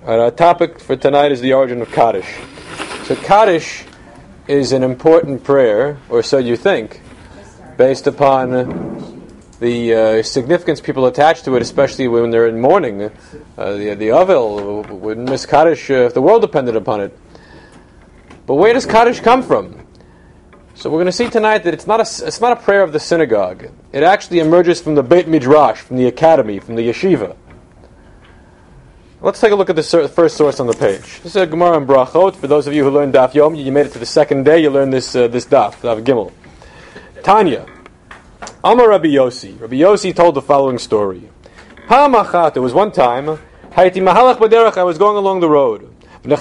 Our topic for tonight is the origin of Kaddish. So Kaddish is an important prayer, or so you think, based upon the significance people attach to it, especially when they're in mourning. The Avel would miss Kaddish if the world depended upon it. But where does Kaddish come from? So we're going to see tonight that it's not a prayer of the synagogue. It actually emerges from the Beit Midrash, from the academy, from the yeshiva. Let's take a look at the first source on the page. This is a Gemara in Brachot. For those of you who learned Daf Yomi, you made it to the second day, you learned this Daf Gimel. Tanya. Amar Rabbi Yossi. Rabbi Yossi told the following story. Pa'am achat, there was one time, Haiti mahalach b'derech, I was going along the road. And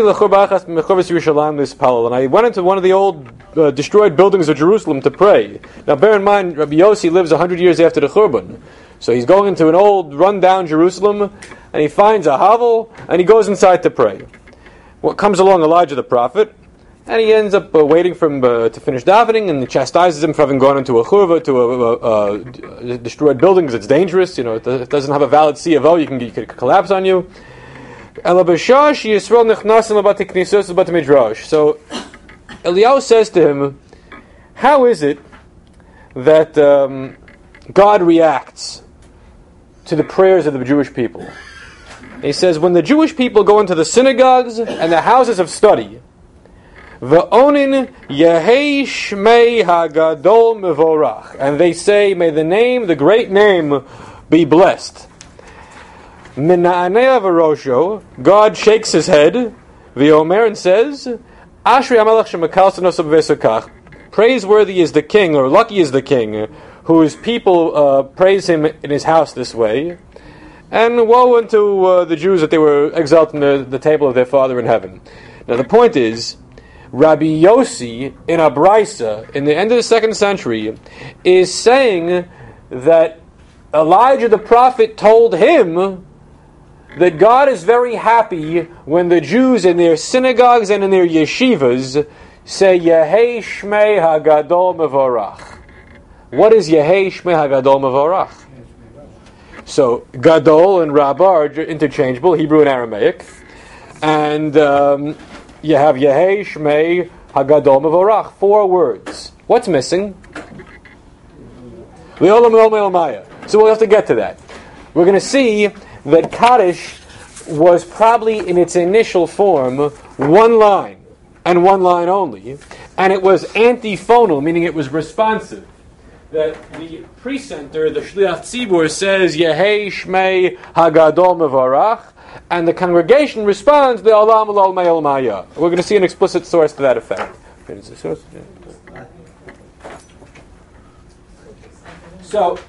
I went into one of the old destroyed buildings of Jerusalem to pray. Now bear in mind, Rabbi Yossi lives 100 years after the Churban. So he's going into an old, run-down Jerusalem, and he finds a hovel, and he goes inside to pray. What comes along Elijah the prophet, and he ends up waiting for him to finish davening, and he chastises him for having gone into a churva, to a destroyed building, because it's dangerous. You know, it doesn't have a valid C of O, you could collapse on you. So Eliyahu says to him, how is it that God reacts to the prayers of the Jewish people? He says, when the Jewish people go into the synagogues and the houses of study, V'onin Yehei Shmei Hagadol Mevorach, and they say, may the name, the great name, be blessed. Mina'anei Avarosho, God shakes his head, V'omer, and says, Ashri Amalach Shemakal Sanosab Vesakach, praiseworthy is the king, or lucky is the king, whose people praise him in his house this way, and woe unto the Jews that they were exalted in the table of their Father in heaven. Now the point is, Rabbi Yossi in a Brisa in the end of the 2nd century is saying that Elijah the prophet told him that God is very happy when the Jews in their synagogues and in their yeshivas say Yehei Shmei Hagadol Mevorach. What is Yehei Shmei Hagadol Mevorach? So Gadol and Rabbah are interchangeable, Hebrew and Aramaic, and you have Yehei Shmei Hagadol Mevorach, 4 words. What's missing? So we'll have to get to that. We're going to see that Kaddish was probably in its initial form one line, and one line only, and it was antiphonal, meaning it was responsive. That the precentor, the Shliach Tzibur, says Yehei Shmei Hagadol Mevorach, and the congregation responds the Olam Lol Me'ol Maya. We're going to see an explicit source to that effect. So,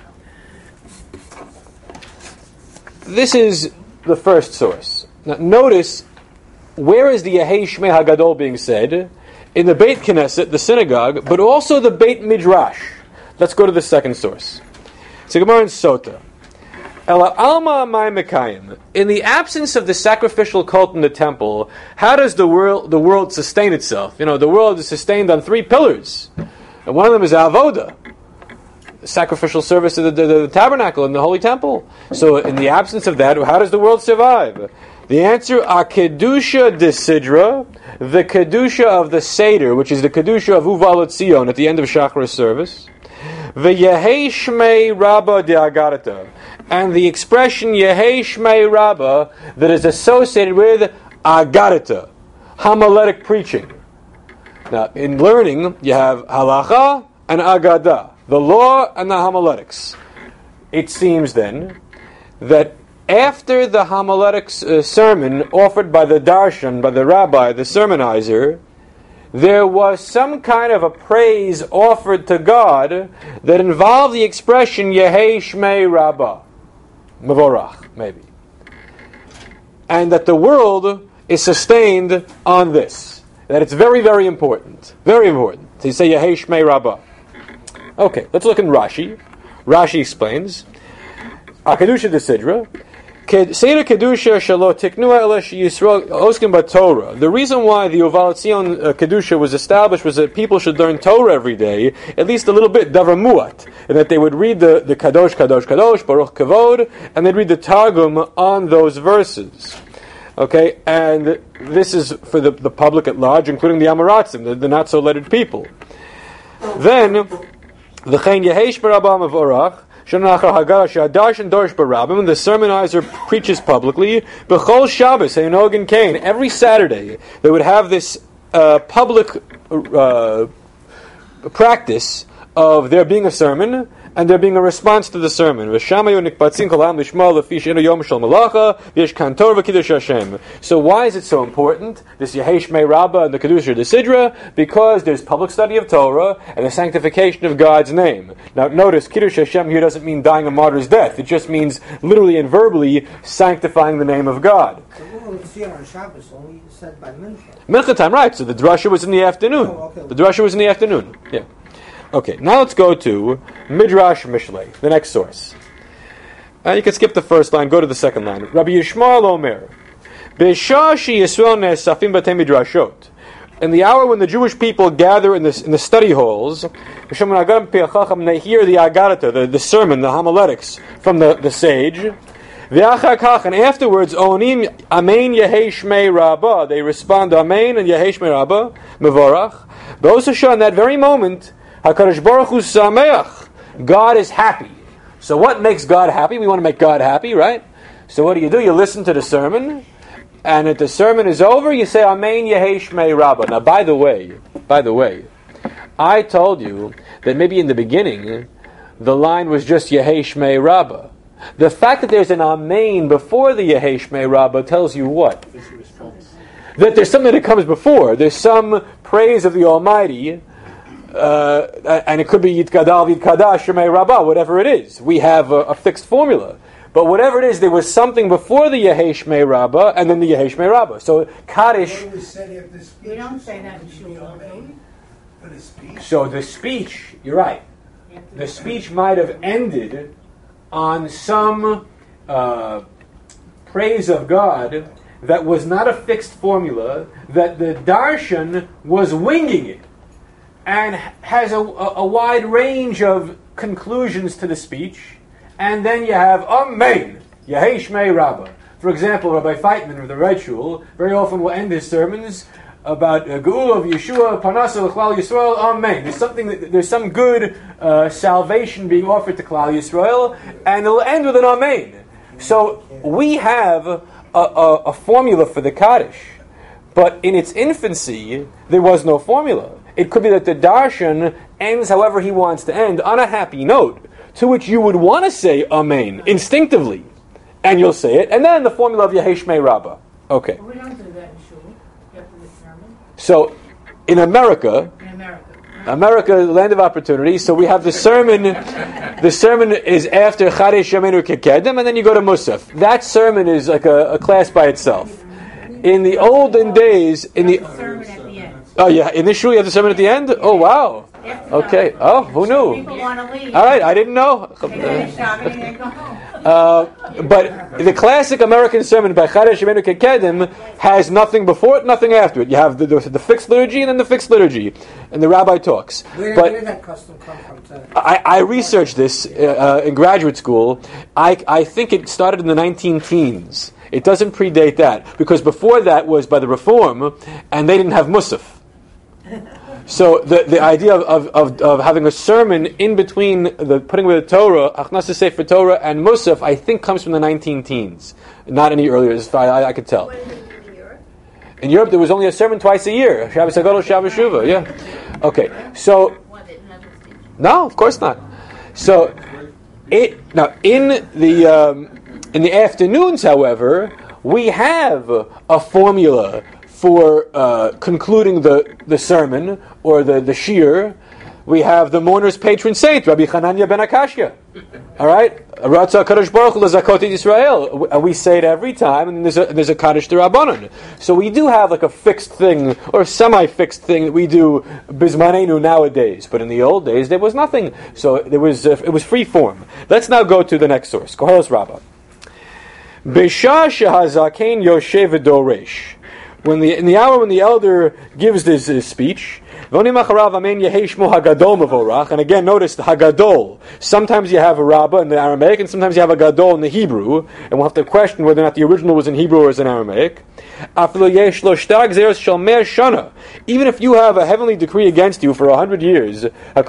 this is the first source. Now, notice, where is the Yehei Shmei Hagadol being said? In the Beit Knesset, the synagogue, but also the Beit Midrash. Let's go to the second source. It's a Gemara in Sota. Ela alma amay mekayim. In the absence of the sacrificial cult in the temple, how does the world sustain itself? You know, the world is sustained on 3 pillars. And one of them is avoda, the sacrificial service of the tabernacle in the holy temple. So in the absence of that, how does the world survive? The answer, a kedusha de sidra, the kedusha of the Seder, which is the kedusha of Uval Tzion at the end of Shachris service. V'yehei Shmei Rabba de Agarata, and the expression Yehei Shmei Rabba that is associated with Agarata, homiletic preaching. Now, in learning, you have halacha and agada, the law and the homiletics. It seems then that after the homiletics sermon offered by the darshan, by the rabbi, the sermonizer, there was some kind of a praise offered to God that involved the expression Yehei Shmei Rabbah, Mevorach, maybe. And that the world is sustained on this. That it's very, very important. Very important. So you say Yehei Shmei Rabbah. Okay, let's look in Rashi. Rashi explains, Kedusha de Sidra, Seder Kedusha Shalo Tiknua Elash Yisrael Oskim Torah. The reason why the Uval Tzion Kedusha was established was that people should learn Torah every day, at least a little bit, Davar Muat, and that they would read the Kadosh, Kadosh, Kadosh, Baruch Kavod, and they'd read the Targum on those verses. Okay, and this is for the public at large, including the Amoratzim, the not so lettered people. Then, v'chein yehesh barabam avorach, shanachar hagara shadash and dorsh barabim, the sermonizer preaches publicly, b'chol Shabbos, Hayanogin Kain, every Saturday, they would have this public practice of there being a sermon, and there being a response to the sermon. So why is it so important, this Yehesh Shmei Rabbah and the Kedusha de Sidra? Because there's public study of Torah and the sanctification of God's name. Now notice, Kiddush Hashem here doesn't mean dying a martyr's death. It just means literally and verbally sanctifying the name of God. On Shabbos, only said by Mincha. Mincha time, right. So the drasha was in the afternoon. The drasha was in the afternoon. Yeah. Okay, now let's go to Midrash Mishlei, the next source. You can skip the first line, go to the second line. Rabbi Yishmael Omer, B'shah she Yisrael ne'esafim b'tei midrashot. In the hour when the Jewish people gather in the study halls, they hear the Agarata, the sermon, the homiletics from the sage. And afterwards, Onim Amen Yehesh Shmei Rabbah. They respond Amen and Yehesh Shmei Rabbah, Mevorach. B'osasha, in that very moment, HaKadosh Baruch Hu Sameach. God is happy. So what makes God happy? We want to make God happy, right? So what do? You listen to the sermon, and if the sermon is over, you say Amen Yehesh Shmei Rabbah. Now, by the way, I told you that maybe in the beginning, the line was just Yehesh Shmei Rabbah. The fact that there's an Amen before the Yehesh Shmei Rabbah tells you what? That there's something that comes before. There's some praise of the Almighty, and it could be Yitkadal Yitkadash Shmei Rabbah, whatever it is. We have a fixed formula. But whatever it is, there was something before the Yehesh Shmei Rabbah and then the Yehesh Shmei Rabbah. So Kaddish. We don't say that in Shul. So the speech, you're right. The speech might have ended on some praise of God that was not a fixed formula, that the darshan was winging it, and has a wide range of conclusions to the speech, and then you have Amen, Yehesh Shmei Rabbah. For example, Rabbi Feitman of the Red Shul very often will end his sermons about Geula of Yeshua, Parnasa L'Klal Yisrael, Amen. There's some good salvation being offered to Klal Yisrael, and it'll end with an Amen. So we have a formula for the Kaddish, but in its infancy, there was no formula. It could be that the darshan ends however he wants to end, on a happy note, to which you would want to say Amen, instinctively, and you'll say it, and then the formula of Yehesh Shmei Rabbah. Okay. We don't do that in Shul. So, in America, the land of opportunity, so we have the sermon. The sermon is after Chadesh Yamenu Kekedem, and then you go to Musaf. That sermon is like a class by itself. In the olden days, sermon at the end. Oh yeah, in this shul you have the sermon at the end? Oh wow. Okay. Oh, who knew? People want to leave. All right, I didn't know. They shopping and go home. But the classic American sermon by Chadesh Yemenu Kekedem has nothing before it, nothing after it. You have the fixed liturgy and then the fixed liturgy, and the rabbi talks. Where did that custom come from? I researched this in graduate school. I think it started in the 19-teens. It doesn't predate that, because before that was by the Reform, and they didn't have Musaf. So the idea of having a sermon in between the putting with the Torah, Achnasa Sefer Torah, and Musaf, I think comes from the 19-teens, not any earlier, as far as I could tell. What is it in Europe? In Europe, there was only a sermon twice a year, Shabbos Hagadol, Shabbos Shuvah. Yeah. Okay. So no, of course not. So in the afternoons, however, we have a formula for concluding the sermon or the shir. We have the mourner's patron saint, Rabbi Chananya ben Akashya. All right, Ratzah Kadosh Baruch Hu L'Zakot Yisrael, and we say it every time. And there's a Kaddish D'Rabbanan. So we do have like a fixed thing or semi-fixed thing that we do Bizmanenu nowadays. But in the old days, there was nothing. So it was free form. Let's now go to the next source, Koheles Rabbah. B'shah shehazaken yoshev v'doresh. In the hour when the elder gives this speech, And again, notice the Hagadol. Sometimes you have a Rabbah in the Aramaic, and sometimes you have a Gadol in the Hebrew, and we'll have to question whether or not the original was in Hebrew or is in Aramaic. Even if you have a heavenly decree against you for 100 years,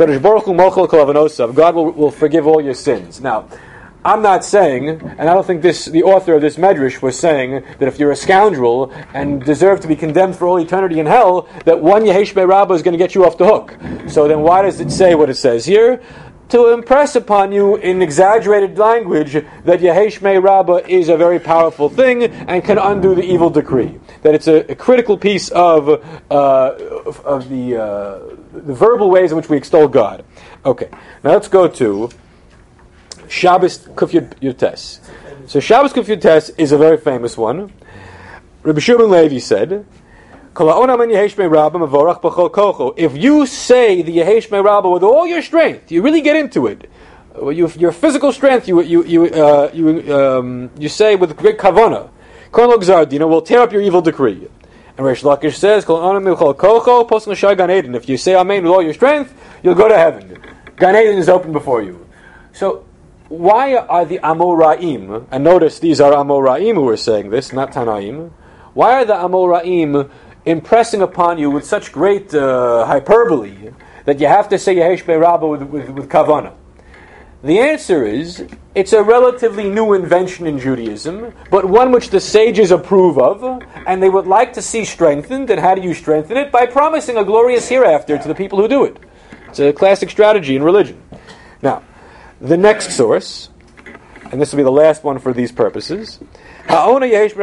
God will forgive all your sins. Now, I'm not saying, and I don't think the author of this Medrash was saying, that if you're a scoundrel and deserve to be condemned for all eternity in hell, that one Yehesh Rabbah is going to get you off the hook. So then why does it say what it says here? To impress upon you in exaggerated language that Yehesh Rabbah is a very powerful thing and can undo the evil decree. That it's a critical piece of the verbal ways in which we extol God. Okay, now let's go to Shabbos Kuf Yutes. So Shabbos Kuf Yutes is a very famous one. Rabbi Shimon Levi said, if you say the Yehesh Rabbah with all your strength, you really get into it, your physical strength, you say with great kavanah, will tear up your evil decree. And Reish Lakish says, if you say Amen with all your strength, you'll go to heaven. Gan Eden is open before you. So, why are the Amoraim, and notice these are Amoraim who are saying this, not Tanaim, why are the Amoraim impressing upon you with such great hyperbole that you have to say Yehesh Rabbah with Kavanah? The answer is, it's a relatively new invention in Judaism, but one which the sages approve of, and they would like to see strengthened. And how do you strengthen it? By promising a glorious hereafter to the people who do it. It's a classic strategy in religion. Now, the next source, and this will be the last one for these purposes, you're guaranteed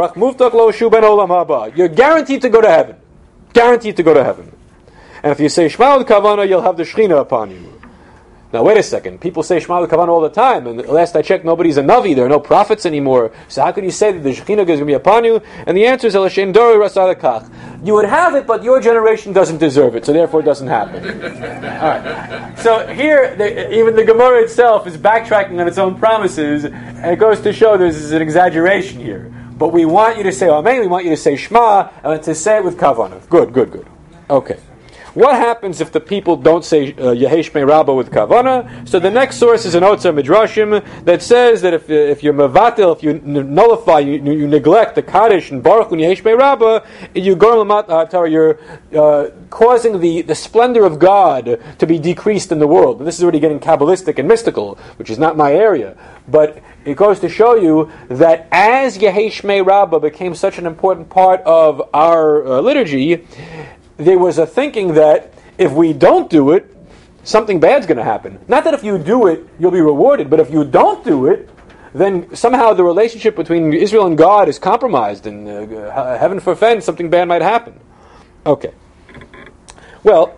to go to heaven. Guaranteed to go to heaven. And if you say Shema with Kavanah, you'll have the Shekhinah upon you. Now wait a second. People say Shema with Kavanah all the time, and last I checked, nobody's a Navi. There are no prophets anymore. So how can you say that the Shekhinah is going to be upon you? And the answer is Elashem Dori Rasadakach. You would have it, but your generation doesn't deserve it, so therefore it doesn't happen. All right. So here, even the Gemara itself is backtracking on its own promises, and it goes to show there's an exaggeration here. But we want you to say Amen, we want you to say Shema, and to say it with Kavanah. Good. Okay. What happens if the people don't say Yehesh Rabbah with Kavanah? So the next source is an Otzar Midrashim that says that if you're Mevatel, if you nullify, you neglect the Kaddish and Baruch and Yehesh Rabbah, you're causing the splendor of God to be decreased in the world. This is already getting Kabbalistic and mystical, which is not my area. But it goes to show you that as Yehesh Rabbah became such an important part of our liturgy, there was a thinking that if we don't do it, something bad's going to happen. Not that if you do it, you'll be rewarded, but if you don't do it, then somehow the relationship between Israel and God is compromised, and heaven forfend, something bad might happen. Okay. Well,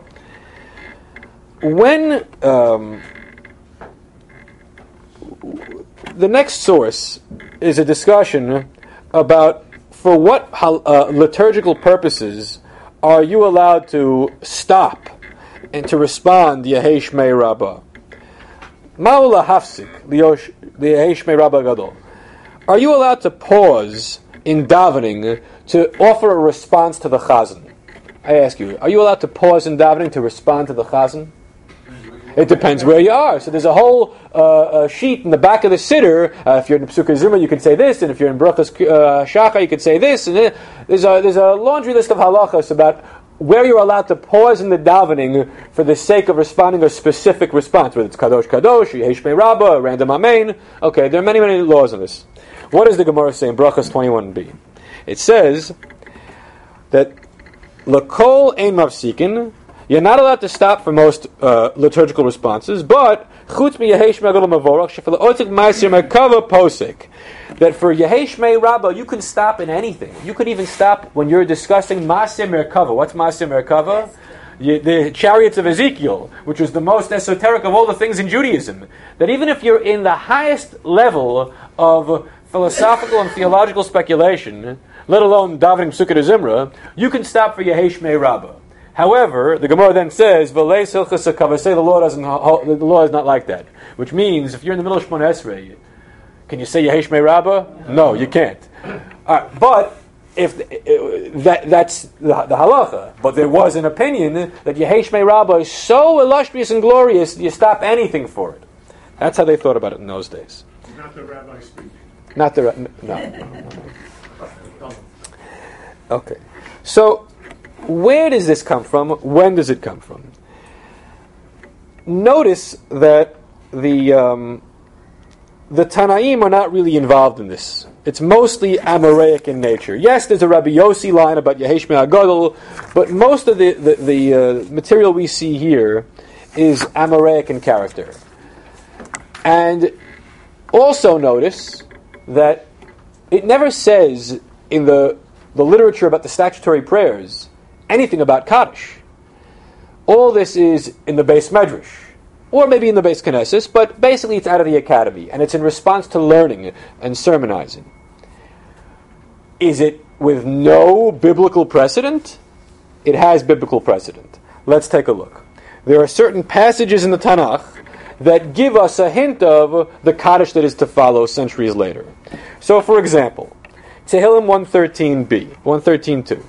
when the next source is a discussion about for what liturgical purposes are you allowed to stop and to respond Yehesh Rabbah? Ma'ula hafsik Yehesh Rabbah gadol. Are you allowed to pause in davening to offer a response to the chazan? I ask you, are you allowed to pause in davening to respond to the chazan? It depends where you are. So there's a whole sheet in the back of the siddur. If you're in Psukei Zuma, you can say this, and if you're in Brachas Shacha, you can say this. And there's a laundry list of halachas about where you're allowed to pause in the davening for the sake of responding a specific response, whether it's Kadosh Kadosh, Yehesh Rabbah, random Amen. Okay, there are many laws on this. What does the Gemara say in Brachas 21b? It says that L'kol ein mafsikin. You're not allowed to stop for most liturgical responses, but chutz mi Yehesh Gadol Mavorach shefel otik ma'aser merkava posek. That for Yehesh Rabbah you can stop in anything. You could even stop when you're discussing Ma'aser Merkava. What's Ma'aser Merkava? The chariots of Ezekiel, which was the most esoteric of all the things in Judaism. That even if you're in the highest level of philosophical and theological speculation, let alone davening Sukkot Zimra, you can stop for Yehesh Rabbah. However, the Gemara then says, the law is not like that. Which means, if you're in the middle of Shmona Esrei, can you say Yehesh Rabbah? No, you can't. But if that's the halacha, but there was an opinion that Yehei Shmei Rabbah is so illustrious and glorious you stop anything for it. That's how they thought about it in those days. Not the rabbi speech. Not the no. Okay, so where does this come from? When does it come from? Notice that the Tanaim are not really involved in this. It's mostly Amoraic in nature. Yes, there's a Rabbi Yossi line about Yehei Shmei HaGadol, but most of the material we see here is Amoraic in character. And also notice that it never says in the literature about the statutory prayers anything about Kaddish. All this is in the Beis Medrash, or maybe in the Beis Knesset, but basically it's out of the academy, and it's in response to learning and sermonizing. Is it with no biblical precedent? It has biblical precedent. Let's take a look. There are certain passages in the Tanakh that give us a hint of the Kaddish that is to follow centuries later. So, for example, Tehillim 113b, 113.2.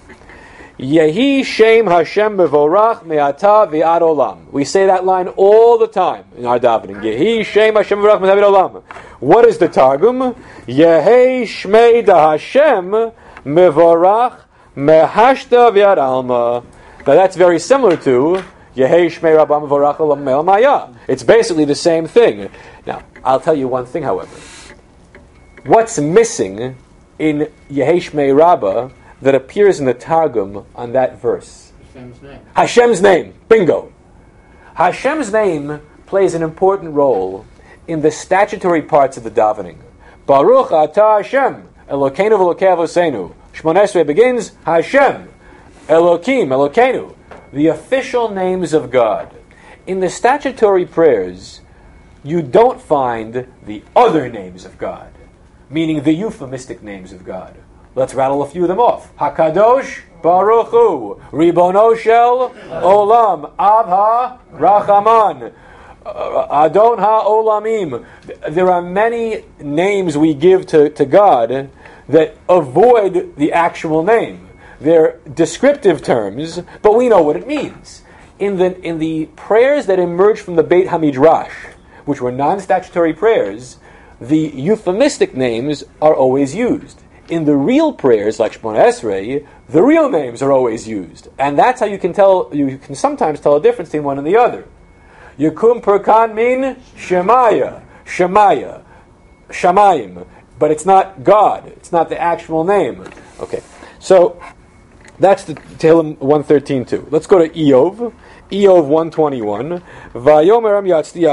Yehi Shem Hashem Mevorach Me'ata V'ad Olam. We say that line all the time in our davening. Yehi Shem Hashem Mevorach Me'ata V'ad Olam. What is the Targum? Yehi Shmei Da Hashem Mevorach Mehashta V'ad Alma. Now that's very similar to Yehi Shmei Rabbah Mevorach Olam Me'al Maya. It's basically the same thing. Now, I'll tell you one thing, however. What's missing in Yehi Shmei Rabbah that appears in the Targum on that verse? Hashem's name. Hashem's name. Bingo. Hashem's name plays an important role in the statutory parts of the davening. Baruch atah Hashem, Elokeinu v'Elokei Avoseinu. Shmoneh Esrei begins, Hashem, Elokim, Elokeinu, the official names of God. In the statutory prayers, you don't find the other names of God, meaning the euphemistic names of God. Let's rattle a few of them off. Hakadosh Baruch Hu, Ribono Shel Olam, Abha Rachaman, Adon HaOlamim. There are many names we give to God that avoid the actual name. They're descriptive terms, but we know what it means. In the prayers that emerged from the Beit HaMidrash, which were non-statutory prayers, the euphemistic names are always used. In the real prayers, like Shmoneh Esrei, the real names are always used. And that's how you can sometimes tell a difference between one and the other. Yekum Perkan min Shemaya, Shemaya, Shamayim. But it's not God. It's not the actual name. Okay, so that's the Tehillim 113.2. Let's go to Eov. Eov 121. Vayomer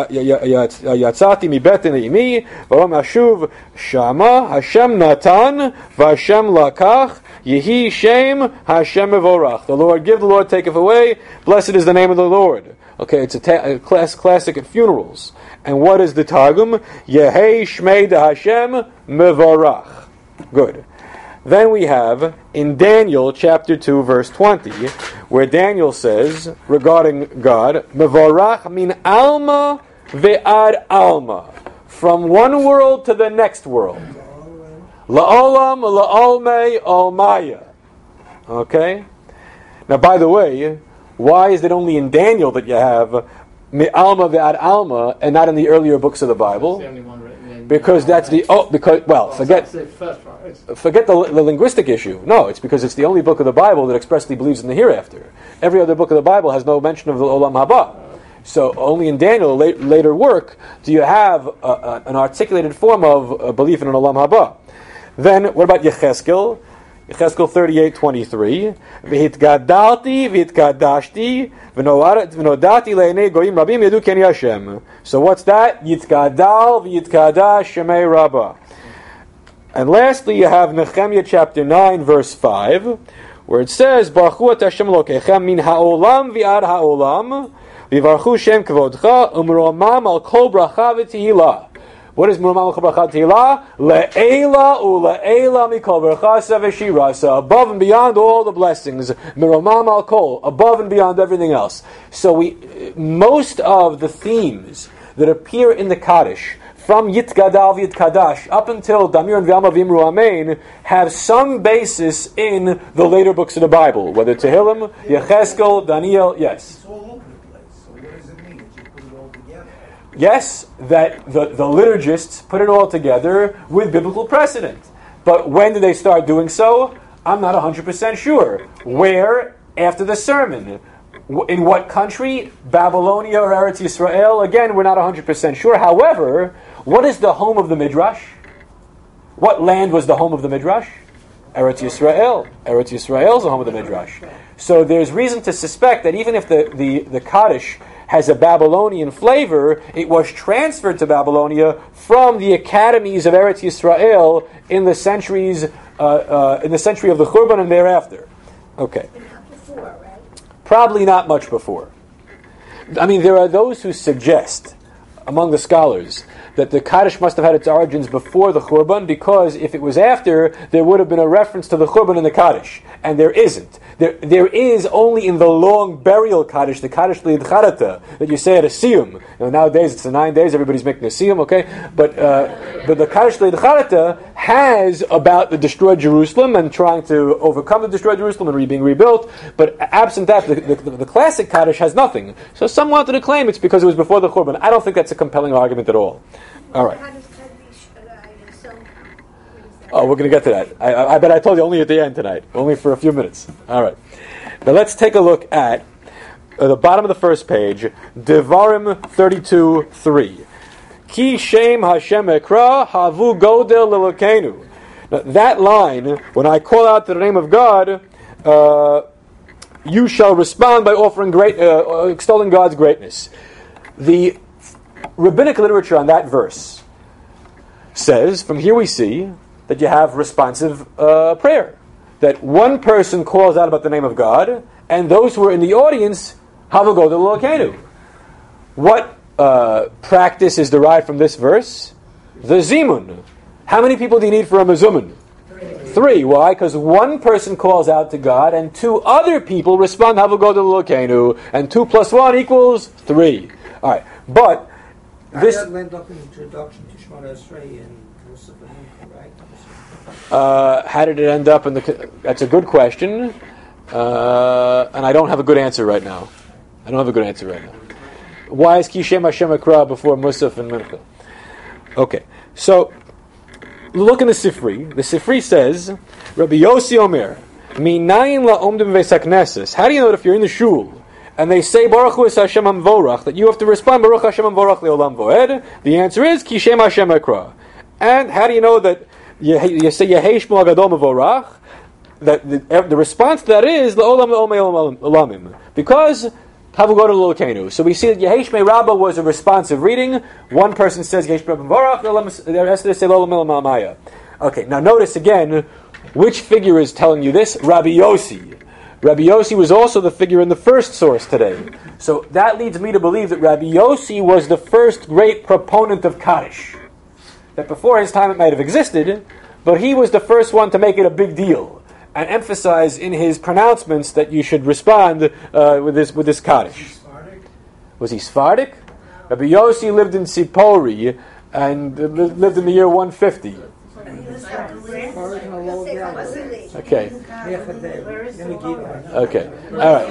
yatzati mi beten imi, vayom ashuv shama Hashem natan, v'Hashem lakach, yehi shem Hashem mevorach. The Lord give, the Lord taketh away. Blessed is the name of the Lord. Okay, it's a classic at funerals. And what is the Targum? Yehei shmei da Hashem mevorach. Good. Then we have in Daniel chapter 2 verse 20, where Daniel says regarding God, Mevorach min alma ve'ad alma, from one world to the next world. La'olam la'olmei olmaya. Okay? Now, by the way, why is it only in Daniel that you have mi alma ve'ad alma and not in the earlier books of the Bible? Because that's forget the linguistic issue. No, it's because it's the only book of the Bible that expressly believes in the hereafter. Every other book of the Bible has no mention of the Olam Haba. So only in Daniel, later work, do you have an articulated form of belief in an Olam Haba. Then, what about Yecheskel? Yecheskel 38:23. V'hitgadalti v'hitkadashti v'nodati le'enei goyim rabim yadu keni Hashem. So what's that? Yitgadal v'yitkadash shemei Rabbah. And lastly, you have Nehemiah chapter 9, verse 5, where it says, Baruchu et Hashem Elokechem min ha'olam v'ad ha'olam v'varchu shem kvodcha umromam al kol bracha v'tihila. What is Murmam al Bracha Tehillah? Le'ela u'le'ela mikol berachasa v'shirasa. Above and beyond all the blessings. Murmam al kol. Above and beyond everything else. So most of the themes that appear in the Kaddish from Yitgadal Yitkadash up until Damir and V'Alma V'Imru Amen have some basis in the later books of the Bible, whether Tehillim, Yecheskel, Daniel, yes. It's all over the place. So what does it mean that you put it all together? Yes, that the liturgists put it all together with biblical precedent. But when did they start doing so? I'm not 100% sure. Where? After the sermon. In what country? Babylonia or Eretz Yisrael? Again, we're not 100% sure. However, what is the home of the Midrash? What land was the home of the Midrash? Eretz Yisrael. Eretz Yisrael is the home of the Midrash. So there's reason to suspect that even if the Kaddish has a Babylonian flavor, it was transferred to Babylonia from the academies of Eretz Yisrael in the centuries, in the century of the Churban and thereafter. Okay. Before, right? Probably not much before. I mean, there are those who suggest, among the scholars, that the Kaddish must have had its origins before the Churban, because if it was after, there would have been a reference to the Churban in the Kaddish. And there isn't. There is only in the long burial Kaddish, the Kaddish L'Idcharata, that you say at a Siyum. Nowadays it's the 9 days, everybody's making a Siyum, okay? But the Kaddish L'Idcharata has about the destroyed Jerusalem and trying to overcome the destroyed Jerusalem and being rebuilt. But absent that, the classic Kaddish has nothing. So some wanted to claim it's because it was before the Churban. I don't think that's a compelling argument at all. All right. Oh, we're going to get to that. I bet I told you only at the end tonight. Only for a few minutes. All right. Now let's take a look at the bottom of the first page. Devarim 32:3. Ki Shem Hashem Ekra Havu Godel Lelokenu. Now that line, when I call out to the name of God, you shall respond by offering extolling God's greatness. The rabbinic literature on that verse says, from here we see that you have responsive prayer. That one person calls out about the name of God, and those who are in the audience have a go to Elokeinu. What practice is derived from this verse? The Zimun. How many people do you need for a Mezumun? 3. Why? Because one person calls out to God, and 2 other people respond, have a go to Elokeinu, and 2 plus 1 equals 3. All right, but this That went up in the introduction to Shemona Esrei and Musaf and Mincha, right? how did it end up in the... That's a good question. And I don't have a good answer right now. Why is Ki Shem Hashem Ekra before Musaf and Mincha? Okay, so look in the Sifri. The Sifri says, Rabbi Yossi Omer, Minayin la'omdim v'esakneses. How do you know that if you're in the shul and they say Baruch Hu es Hashem Hamvorach, that you have to respond Baruch Hashem Hamvorach le'olam voed? The answer is Ki Shem Hashem Ekra. And how do you know that you say Yehei Shmo Agadol Mevorach? That the response to that is Le'olam Olamim, because Havu go to L'Elokeinu. So we see that Yehei Shmei Rabbah was a responsive reading. One person says Yehei Shmei Mevorach, the rest of them say Le'olam Elamaya. Okay, now notice again, which figure is telling you this? Rabbi Yossi. Rabbi Yossi was also the figure in the first source today. So that leads me to believe that Rabbi Yossi was the first great proponent of Kaddish. That before his time it might have existed, but he was the first one to make it a big deal and emphasize in his pronouncements that you should respond with this Kaddish. Was he Sephardic? Rabbi Yossi lived in Sipori and lived in the year 150. Okay. Okay. All right.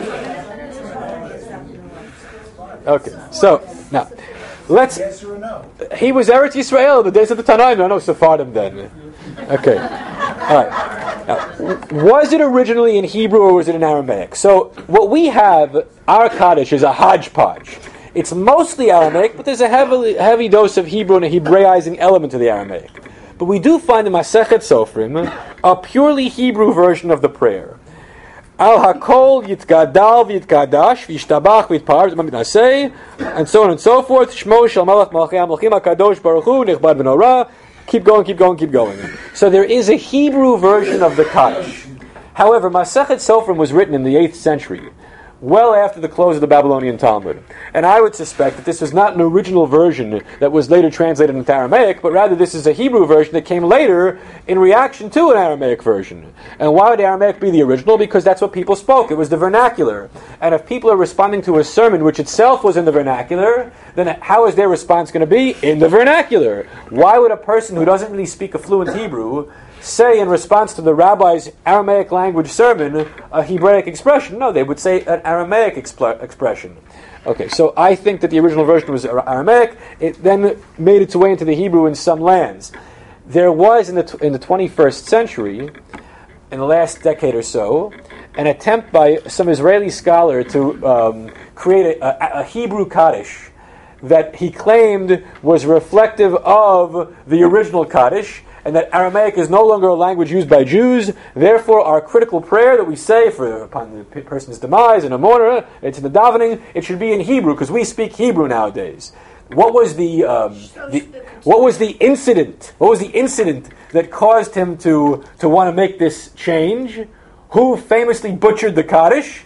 Okay. So now, let's. Yes or no? He was Eretz Yisrael in the days of the Tanaim. No, Sephardim then. Okay. All right. Now, was it originally in Hebrew or was it in Aramaic? So what we have, our Kaddish, is a hodgepodge. It's mostly Aramaic, but there's a heavy dose of Hebrew and a Hebraizing element to the Aramaic. But we do find in Masechet Sofrim a purely Hebrew version of the prayer. Al hakol yitgadal v'yitkadash v'yishtabach v'yitpar v'mitnaseh, and so on and so forth. Shmo shel malach malachei hamlachim hakadosh baruch hu nechbad v'norah. Keep going. So there is a Hebrew version of the Kaddish. However, Masechet Sofrim was written in the 8th century, well after the close of the Babylonian Talmud. And I would suspect that this was not an original version that was later translated into Aramaic, but rather this is a Hebrew version that came later in reaction to an Aramaic version. And why would Aramaic be the original? Because that's what people spoke. It was the vernacular. And if people are responding to a sermon which itself was in the vernacular, then how is their response going to be? In the vernacular. Why would a person who doesn't really speak a fluent Hebrew say in response to the rabbi's Aramaic language sermon a Hebraic expression? No, they would say an Aramaic expression. Okay, so I think that the original version was Aramaic. It then made its way into the Hebrew in some lands. There was in the 21st century, in the last decade or so, an attempt by some Israeli scholar to create a Hebrew Kaddish that he claimed was reflective of the original Kaddish, and that Aramaic is no longer a language used by Jews. Therefore, our critical prayer that we say upon the person's demise in a mourner, it's in the davening, it should be in Hebrew because we speak Hebrew nowadays. What was the incident? What was the incident that caused him to want to make this change? Who famously butchered the Kaddish?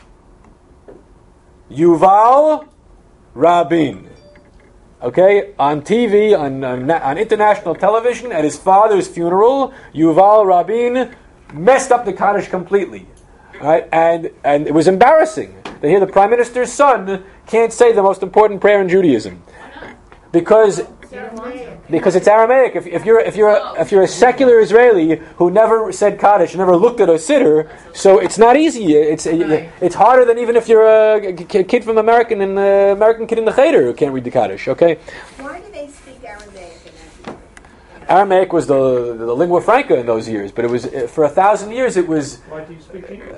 Yuval Rabin. Okay, on TV, on international television, at his father's funeral, Yuval Rabin messed up the Kaddish completely. All right, and it was embarrassing that here the Prime Minister's son can't say the most important prayer in Judaism because it's Aramaic. If you're a secular Israeli who never said Kaddish, never looked at a siddur, so it's not easy. It's harder than even if you're a kid from American and American kid in the Cheder who can't read the Kaddish. Okay. Why do they speak Aramaic in that? Aramaic was the lingua franca in those years, but it was for 1,000 years. It was. Why do you speak Hebrew?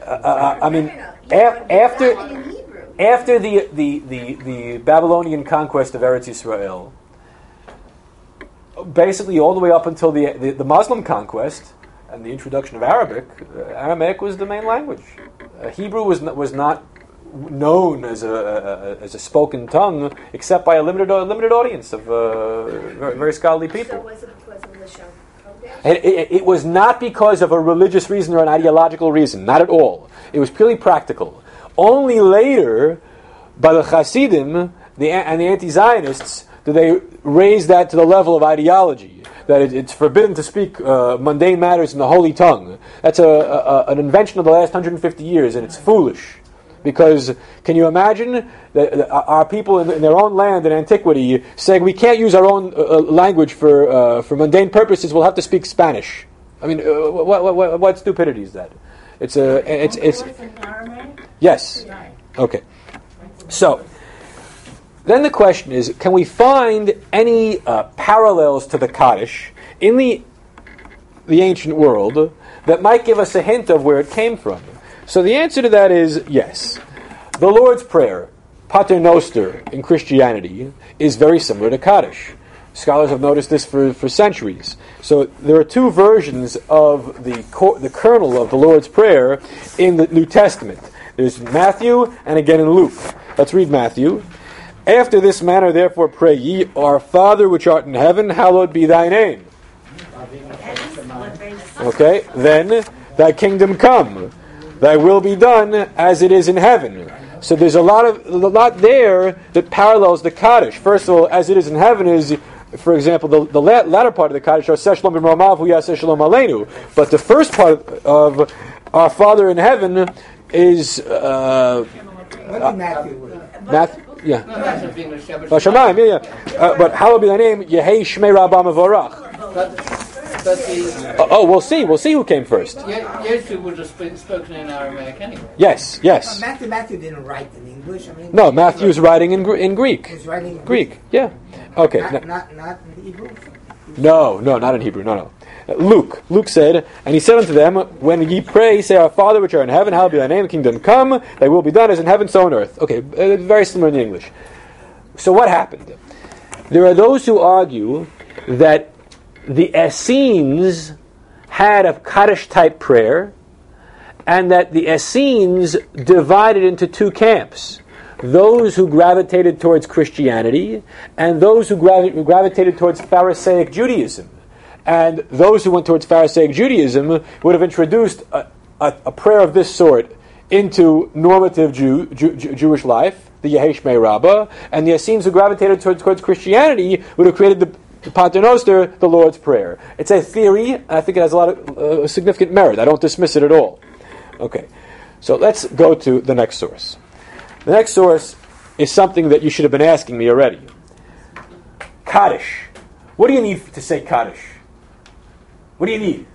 After the Babylonian conquest of Eretz Yisrael, basically all the way up until the Muslim conquest and the introduction of Arabic, Aramaic was the main language. Hebrew was not known as a spoken tongue except by a limited audience of very scholarly people. So was it because of the Shon? It was not because of a religious reason or an ideological reason, not at all. It was purely practical. Only later, by the Hasidim and the anti-Zionists, do they raise that to the level of ideology, that it's forbidden to speak mundane matters in the holy tongue. That's an invention of the last 150 years, and it's foolish. Because can you imagine that our people in their own land in antiquity saying we can't use our own language for mundane purposes, we'll have to speak Spanish? I mean, what stupidity is that? It's yes. Okay. So then the question is, can we find any parallels to the Kaddish in the ancient world that might give us a hint of where it came from? So the answer to that is yes. The Lord's Prayer, Pater Noster, in Christianity, is very similar to Kaddish. Scholars have noticed this for centuries. So there are two versions of the kernel of the Lord's Prayer in the New Testament. There's Matthew and again in Luke. Let's read Matthew. After this manner, therefore, pray ye, Our Father which art in heaven, hallowed be thy name. Okay, then, thy kingdom come, thy will be done as it is in heaven. So there's a lot there that parallels the Kaddish. First of all, as it is in heaven is, for example, the latter part of the Kaddish, Aseh Shalom b'Romav hu Yaseh Shalom Aleinu. But the first part of Our Father in heaven is Matthew. Yeah. But hallowed be thy name, Yehei Shmei Rabbah Mevorach. We'll see. We'll see who came first. Yeshua would have spoken in Aramaic anyway. Yes. Matthew didn't write in English. No, Matthew's writing in Greek. He's writing in Greek. Yeah. Okay. Not in Hebrew. No, not in Hebrew. No. Luke said, and he said unto them, when ye pray, say, Our Father which art in heaven, hallowed be thy name, kingdom come, thy will be done as in heaven, so on earth. Okay, very similar in the English. So what happened? There are those who argue that the Essenes had a Kaddish-type prayer, and that the Essenes divided into two camps. Those who gravitated towards Christianity, and those who gravitated towards Pharisaic Judaism. And those who went towards Pharisaic Judaism would have introduced a prayer of this sort into normative Jewish life, the Yehei Shmei Rabbah, and the Essenes who gravitated towards Christianity would have created the Pater Noster, the Lord's Prayer. It's a theory, and I think it has a lot of significant merit. I don't dismiss it at all. Okay, so let's go to the next source. The next source is something that you should have been asking me already. Kaddish. What do you need to say Kaddish? What do you need?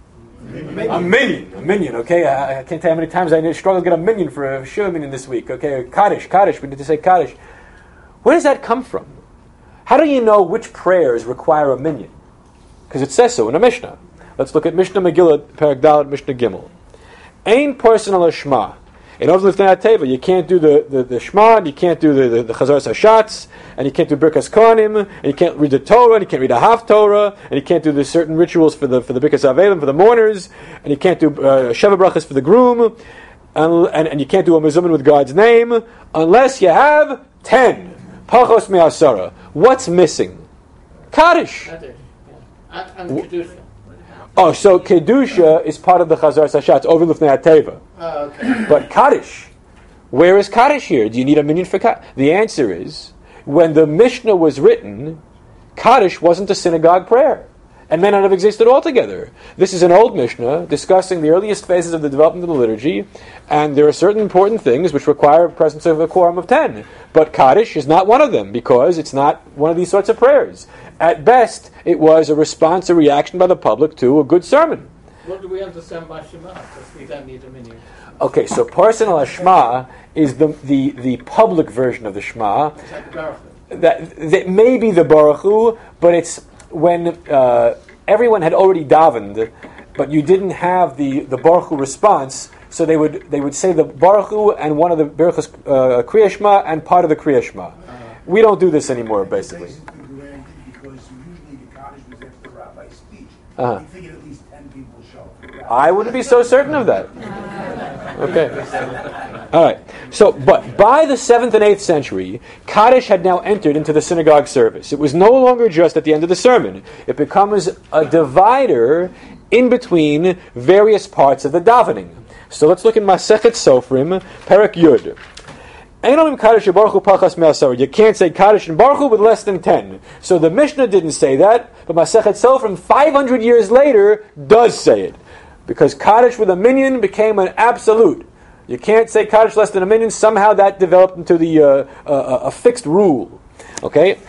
A minion, okay? I can't tell you how many times I struggled to get a minion for a Shiva minion this week, okay? Kaddish, we need to say Kaddish. Where does that come from? How do you know which prayers require a minion? Because it says so in a Mishnah. Let's look at Mishnah Megillah, Perek Dalet, Mishnah Gimel. Ein personal Shema. In Ovdei Lifnei HaTeva, you can't do the Shema, and you can't do the Chazaras HaShatz, and you can't do Birkas Kohanim, and you can't read the Torah, and you can't read a half Torah, and you can't do the certain rituals for the Birkas Avelim, for the mourners, and you can't do Sheva Brachas for the groom, and you can't do a Mezuzah with God's name, unless you have 10. Pachos me'asara. What's missing? Kaddish. Kaddish. Yeah. And Kedusha. Oh, so Kedusha is part of the Chazaras HaShatz, Ovdei Lifnei HaTeva. Oh, okay. But Kaddish, where is Kaddish here? Do you need a minion for Kaddish? The answer is, when the Mishnah was written, Kaddish wasn't a synagogue prayer, and may not have existed altogether. This is an old Mishnah discussing the earliest phases of the development of the liturgy, and there are certain important things which require presence of a quorum of 10. But Kaddish is not one of them, because it's not one of these sorts of prayers. At best, it was a response, a reaction by the public to a good sermon. What do we understand by Shema? Because we don't need a minion. Okay, so personal Shema is the public version of the Shema. It's like the Baruch Hu. That may be the Baruch Hu, but it's when everyone had already davened, but you didn't have the Baruch Hu response, so they would say the Baruch Hu and one of the Berachos Kriya Shema and part of the Kriya Shema. We don't do this anymore, basically. Because usually the Kaddish was after the rabbi's speech. Uh-huh. You figured at least 10 people show up. I wouldn't be so certain of that. Okay. All right. So, but by the 7th and 8th century, Kaddish had now entered into the synagogue service. It was no longer just at the end of the sermon. It becomes a divider in between various parts of the davening. So let's look at Masechet Sofrim, Perek Yud. You can't say Kaddish and Baruch Hu with less than 10. So the Mishnah didn't say that, but Masechet Sofrim 500 years later does say it. Because Kaddish with a minion became an absolute. You can't say Kaddish less than a minion. Somehow that developed into a fixed rule. Okay?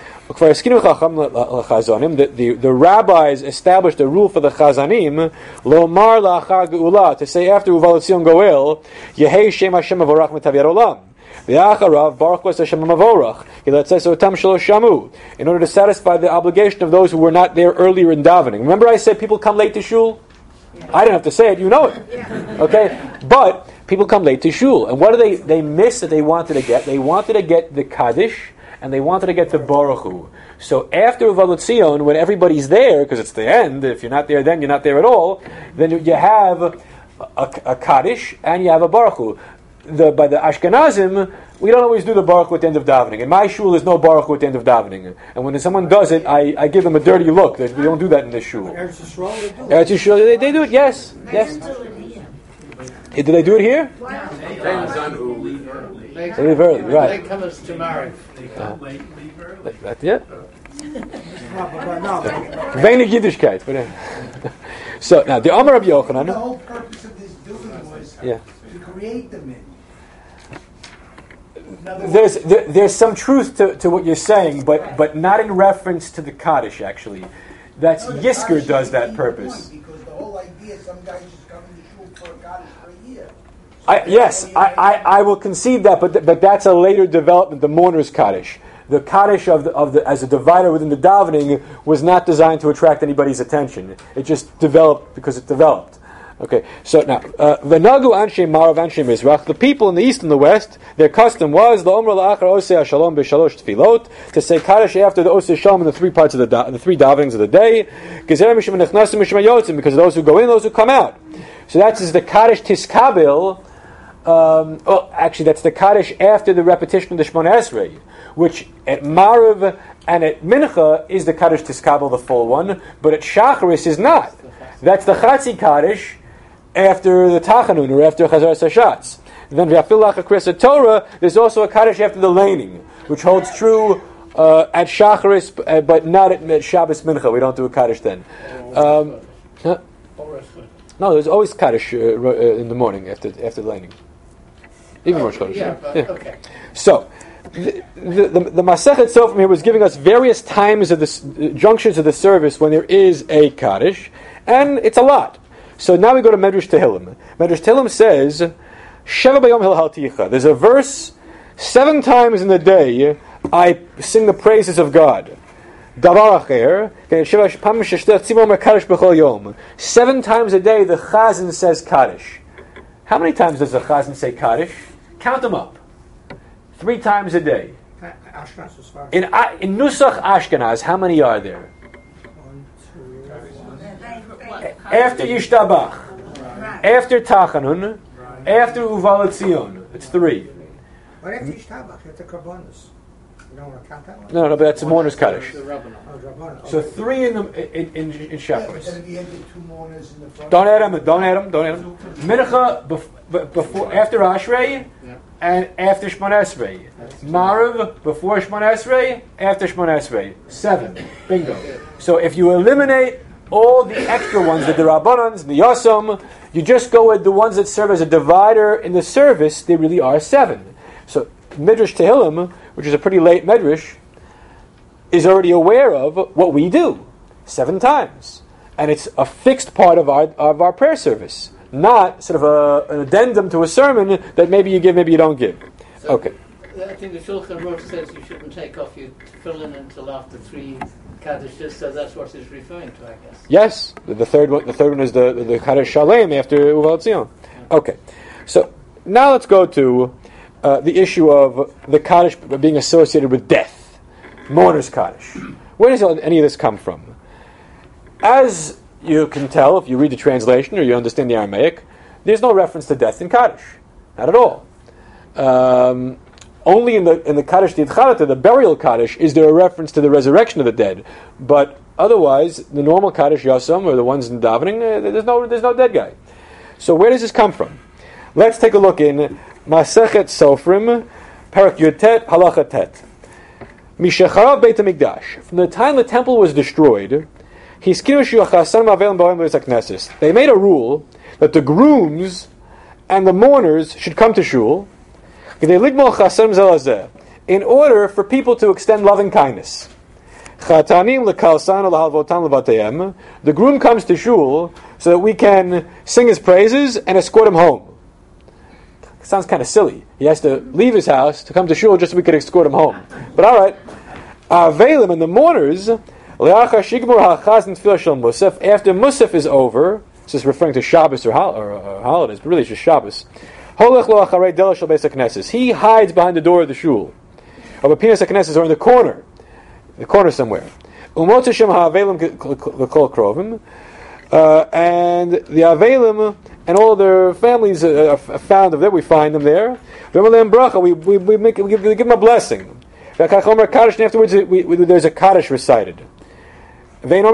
The rabbis established a rule for the Chazanim, Lomar la'achar ge'ula, to say after Uval Tzion Goel, Yehei Shem Hashem Avorach Metavyad Olam. V'acharav Baruch Kos Hashem Avorach. In order to satisfy the obligation of those who were not there earlier in davening. Remember I said people come late to shul? I didn't have to say it, you know it. Okay? But people come late to shul. And what do they miss that they wanted to get? They wanted to get the Kaddish, and they wanted to get the Baruch Hu. So after Uval Tzion, when everybody's there, because it's the end, if you're not there then, you're not there at all, then you have a Kaddish, and you have a Baruch Hu. By the Ashkenazim, we don't always do the Baruch Hu at the end of davening. In my shul, there's no Baruch Hu at the end of davening. And when someone does it, I give them a dirty look. We don't do that in this shul. Eretz Yisrael, they do it, yes. Yes. Do they do it here? Depends on who leave early. They leave early, right. They come as to marry. They come late, leave early. That's it. No. Wenig Yiddishkeit. So now the Amar of The Yochanan. whole purpose of this building was to create the min. There's some truth to what you're saying, but not in reference to the Kaddish, actually. That's Yisker does that purpose. Because the whole idea, some guys just come to shul for a Kaddish for a year. I will concede that, but that's a later development, the mourner's Kaddish. The Kaddish of the as a divider within the davening was not designed to attract anybody's attention. It just developed because it developed. Okay, so now, V'nagu anshe Marav anshe Mizrach, the people in the east and the west, their custom was the Omra la'achar osei Shalom b'shalosh tefilot, to say Kaddish after the osei Shalom in the three parts of the three davenings of the day, Gezer mishum nechnasim mishum yotzim, because those who go in, those who come out. So that's the Kaddish Tiskabil. Actually, that's the Kaddish after the repetition of the Shemona Esrei, which at Marav and at Mincha is the Kaddish Tiskabel, the full one, but at Shacharis is not. That's the Chatzi Kaddish after the Tachanun, or after Chazaras HaShatz. And then V'afil Lacha Kriyas Torah, there's also a Kaddish after the laning, which holds true at Shacharis, but not at Shabbos Mincha. We don't do a Kaddish then. No, there's always Kaddish in the morning after the laning. Even Rosh Chodesh. Okay. So, the Masechet Sofrim here was giving us various times of the junctions of the service when there is a Kaddish, and it's a lot. So now we go to Medrash Tehillim. Medrash Tehillim says, Sheva Bayom Hilhal Ticha. There's a verse, 7 times in the day I sing the praises of God. Davar Acher, 7 times a day the Chazan says Kaddish. How many times does the Chazan say Kaddish? Count them up. 3 times a day. Ashkenaz is far. In Nusach Ashkenaz, how many are there? 1, 2, After Yishtabach, after Tachanun, after Uval Etzion. It's 3. What after Yishtabach? It's a Karbonis. You don't want to count that one? No, but that's the mourner's Kaddish. The Rabbanah. Oh, Rabbanon. So 3 in Yeah, but Shacharis. then at the end, the 2 mourners in the front. Don't add them. Mincha before, after Ashrei, and after Shmona Esrei. Marav before Shmona Esrei, after Shmona Esrei. 7. Bingo. So if you eliminate all the extra ones, the Rabbanans, the Yosam, you just go with the ones that serve as a divider in the service, they really are 7. So Midrash Tehillim, which is a pretty late Midrash, is already aware of what we do 7 times. And it's a fixed part of our prayer service, not sort of an addendum to a sermon that maybe you give, maybe you don't give. So Okay. I think the Shulchan Aruch says you shouldn't take off your tefillin until after 3 Kaddishes, so that's what it's referring to, I guess. Yes, the third one is the Kaddish Shalem after Uval Tzion. Okay. So now let's go to the issue of the Kaddish being associated with death. Mourner's Kaddish. Where does any of this come from? As you can tell if you read the translation or you understand the Aramaic, there's no reference to death in Kaddish. Not at all. Only in the Kaddish D'Idcharata, the burial Kaddish, is there a reference to the resurrection of the dead. But otherwise, the normal Kaddish Yosam, or the ones in davening, there's no dead guy. So where does this come from? Let's take a look in Masechet Sofrim, Parak Yutet, Halacha Tet. Mishacharav Beit HaMikdash. From the time the temple was destroyed, they made a rule that the grooms and the mourners should come to shul in order for people to extend loving kindness. The groom comes to shul so that we can sing his praises and escort him home. It sounds kind of silly. He has to leave his house to come to shul just so we could escort him home. But all right. Avelim and the mourners, after Musaf is over, this is referring to Shabbos or holidays, but really it's just Shabbos. He hides behind the door of the shul, or in the corner somewhere. And the Avelim and all their families are found of there. We find them there. We give them a blessing. And afterwards, there's a Kaddish recited. And you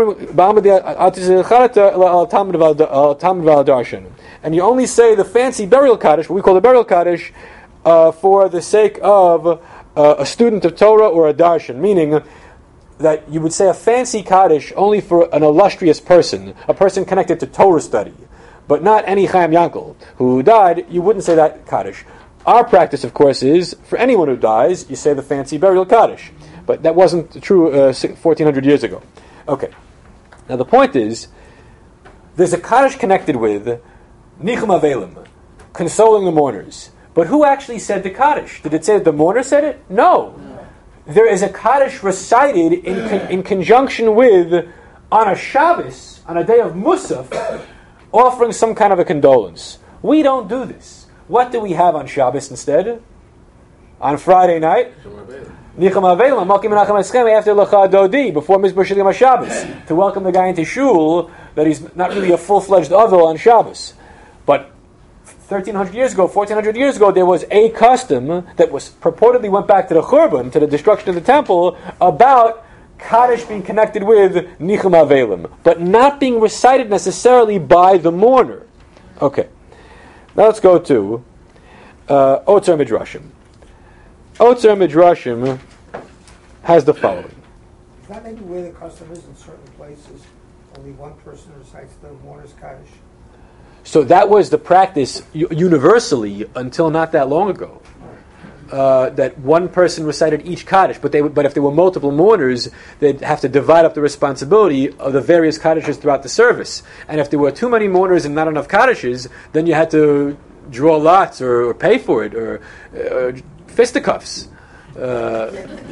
only say the fancy burial Kaddish, what we call the burial Kaddish, for the sake of a student of Torah or a darshan, meaning that you would say a fancy Kaddish only for an illustrious person, a person connected to Torah study, but not any Chaim Yankel who died. You wouldn't say that Kaddish. Our practice, of course, is for anyone who dies, you say the fancy burial Kaddish. But that wasn't true 1,400 years ago. Okay. Now the point is, there's a Kaddish connected with Nichum Avelim, consoling the mourners. But who actually said the Kaddish? Did it say that the mourner said it? No. There is a Kaddish recited in conjunction with, on a Shabbos, on a day of Musaf, offering some kind of a condolence. We don't do this. What do we have on Shabbos instead? On Friday night? Nichum Avelim, Malkim Menachem Eschem, after Lecha Dodi, before Mizbeach Shigim HaShabbos, to welcome the guy into shul, that he's not really a full-fledged Avil on Shabbos. But 1,300 years ago, 1,400 years ago, there was a custom that was purportedly went back to the Churban, to the destruction of the temple, about Kaddish being connected with Nichum Avelim, but not being recited necessarily by the mourner. Okay. Now let's go to Otzer Midrashim. Otzer Midrashim has the following. Is that maybe where the custom is in certain places? Only one person recites the mourner's Kaddish? So that was the practice universally until not that long ago. That one person recited each Kaddish, but if there were multiple mourners, they'd have to divide up the responsibility of the various Kaddishes throughout the service. And if there were too many mourners and not enough Kaddishes, then you had to draw lots or pay for it, or fisticuffs. Or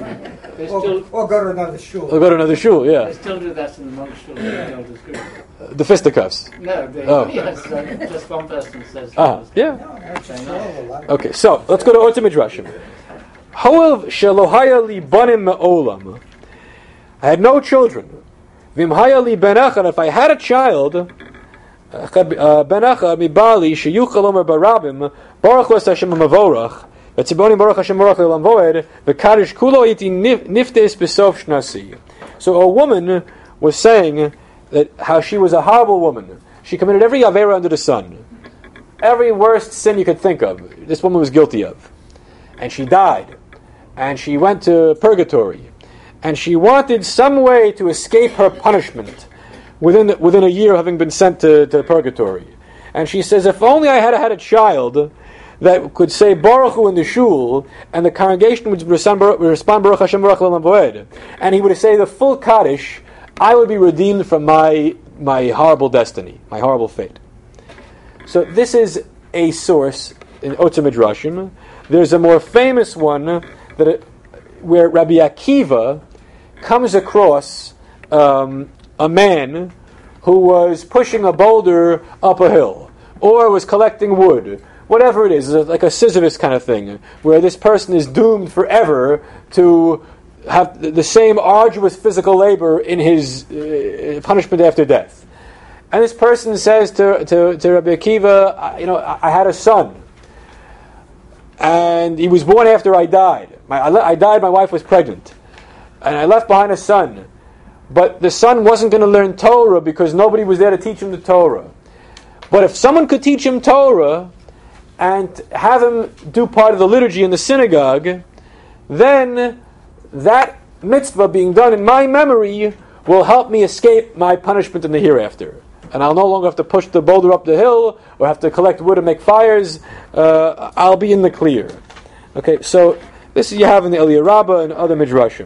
go to another shul. Or go to another shul, yeah. They still do that in the monk shul in the elders group. The fisticuffs. No, yes, just one person says. Yeah. No, that's just a lot of Okay, so let's go to Otzer Midrashim. Howev shelohaya li banim me'olam. I had no children. Vimhaya li benachar. If I had a child, benachar mibali sheyuchal omer barabim baruch hu Hashem mavorach v'tziboni baruch Hashem baruch le'olam voed v'kadish kulo iti niftes b'sof shnasi. So a woman was saying that how she was a horrible woman. She committed every avera under the sun. Every worst sin you could think of, this woman was guilty of. And she died. And she went to purgatory. And she wanted some way to escape her punishment within a year of having been sent to purgatory. And she says, if only I had a child that could say Baruch Hu in the shul, and the congregation would respond Baruch Hashem Baruch Le'olam Voed, and he would say the full Kaddish, I would be redeemed from my horrible destiny, my horrible fate. So this is a source in Otzer Midrashim. There's a more famous one where Rabbi Akiva comes across a man who was pushing a boulder up a hill, or was collecting wood, whatever it is, like a Sisyphus kind of thing, where this person is doomed forever to have the same arduous physical labor in his punishment after death. And this person says to Rabbi Akiva, I had a son, and he was born after I died. I died, my wife was pregnant, and I left behind a son. But the son wasn't going to learn Torah because nobody was there to teach him the Torah. But if someone could teach him Torah and have him do part of the liturgy in the synagogue, then that mitzvah being done in my memory will help me escape my punishment in the hereafter. And I'll no longer have to push the boulder up the hill or have to collect wood and make fires. I'll be in the clear. Okay, so this you have in the Eliyah Rabbah and other midrashim.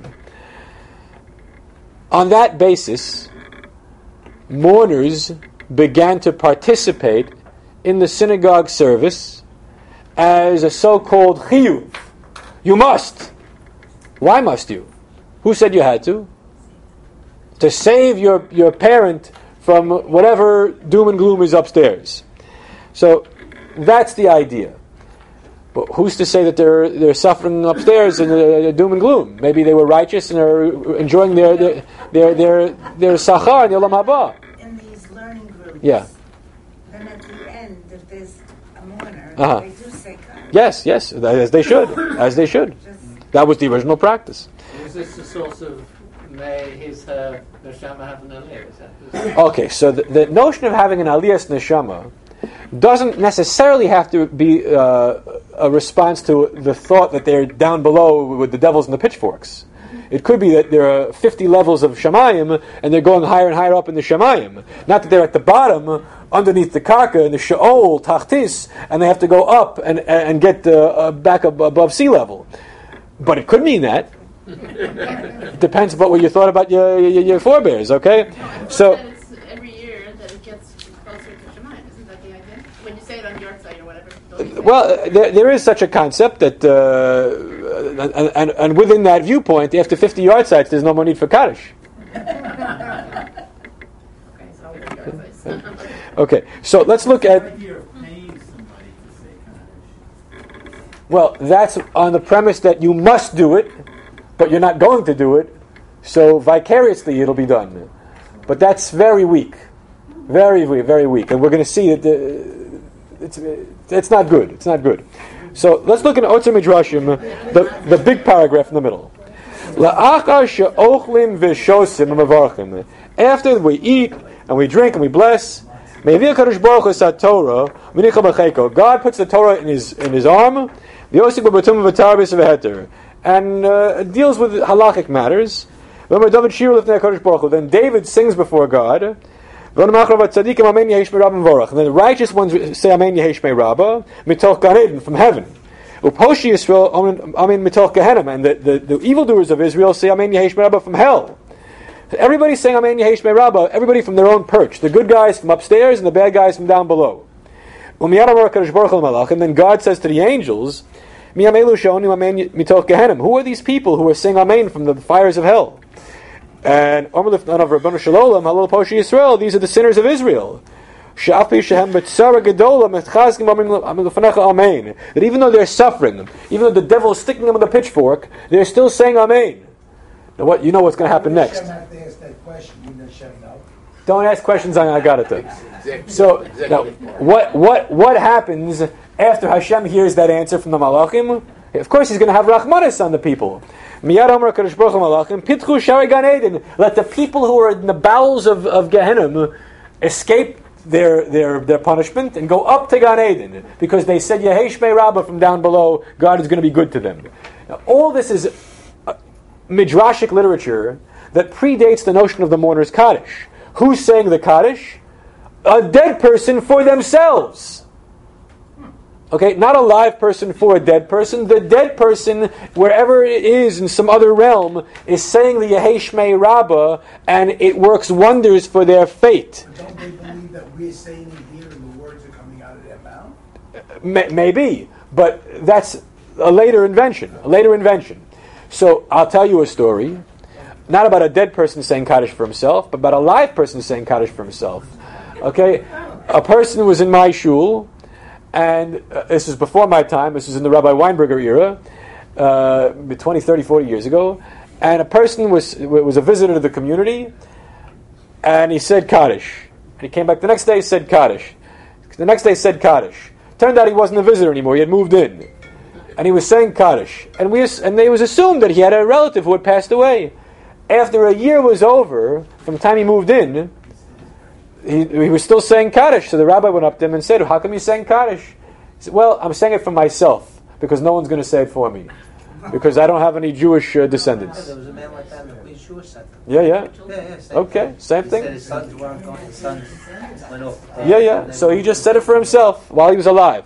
On that basis, mourners began to participate in the synagogue service as a so-called chiyuv. You must. Why must you? Who said you had to? To save your parent from whatever doom and gloom is upstairs. So that's the idea. But who's to say that they're suffering upstairs in doom and gloom? Maybe they were righteous and are enjoying their sachar in the Olam Haba. In these learning groups, Yeah. then at the end, if there's a mourner, Uh-huh. they do say Kaddish. Yes, as they should. That was the original practice. Is this the source of may his neshama have an aliyah? Is that Okay, so the notion of having an aliyas neshama doesn't necessarily have to be a response to the thought that they're down below with the devils and the pitchforks. It could be that there are 50 levels of Shamayim, and they're going higher and higher up in the Shamayim. Not that they're at the bottom, underneath the Karka, in the Sheol, Tachtis, and they have to go up and get back above sea level. But it could mean that. It depends about what you thought about your forebears, okay? So, It's every year that it gets closer to Shemayim. Isn't that the idea? When you say it on your site or whatever. don't you say well, there is such a concept that, and within that viewpoint, after 50 yard sites, there's no more need for Kaddish. Okay, so I'll leave your advice. Okay, so let's look The at, idea of paying somebody to say Kaddish. well, that's on the premise that you must do it, but you're not going to do it, so vicariously it'll be done. But that's very weak. Very, very, very weak. And we're going to see that it's not good. It's not good. So let's look at Otzer Midrashim, the big paragraph in the middle. After we eat and we drink and we bless, Me'avir Kadosh Baruch Hu Sat Torah, Minicha B'cheiko. God puts the Torah in his arm, V'yosik B'batum V'tarbis V'heter, and deals with halachic matters. Then David sings before God. And then the righteous ones say Amen Yehesh Rabba Mitoch Gan Eden from heaven. Uposhi Yisrael Amen Mitoch Gehenna, and the evildoers of Israel say Amen Yehesh Rabba from hell. Everybody's saying Amen Yehesh Rabba, everybody from their own perch. The good guys from upstairs and the bad guys from down below. And then God says to the angels, who are these people who are saying Amen from the fires of hell? And these are the sinners of Israel. That even though they're suffering, even though the devil is sticking them with a pitchfork, they're still saying Amen. Now what? You know what's going to happen next. Don't ask questions. I got it. So now, what happens after Hashem hears that answer from the Malachim? Of course, He's going to have Rachmanis on the people. Let the people who are in the bowels of Gehenna escape their punishment and go up to Gan Eden because they said Yehesh Rabbah from down below. God is going to be good to them. Now, all this is midrashic literature that predates the notion of the mourner's Kaddish. Who's saying the Kaddish? A dead person for themselves. Okay, not a live person for a dead person. The dead person, wherever it is in some other realm, is saying the Yehesh Rabbah, and it works wonders for their fate. But don't they believe that we're saying it here and the words are coming out of their mouth? Maybe, but that's a later invention. So I'll tell you a story, not about a dead person saying Kaddish for himself, but about a live person saying Kaddish for himself. Okay, a person was in my shul, and this is before my time, this is in the Rabbi Weinberger era, 20, 30, 40 years ago, and a person was a visitor to the community, and he said Kaddish. And he came back the next day, said Kaddish. The next day said Kaddish. Turned out he wasn't a visitor anymore, he had moved in. And he was saying Kaddish. And it was assumed that he had a relative who had passed away. After a year was over, from the time he moved in, he was still saying Kaddish. So the rabbi went up to him and said, how come you saying Kaddish? He said, well, I'm saying it for myself, because no one's going to say it for me. Because I don't have any Jewish descendants. There was a man like that in the Queen's Jewish Center. Yeah. Same Okay, same He thing. said his sons weren't going, his sons went off. Yeah. So he just said it for himself while he was alive.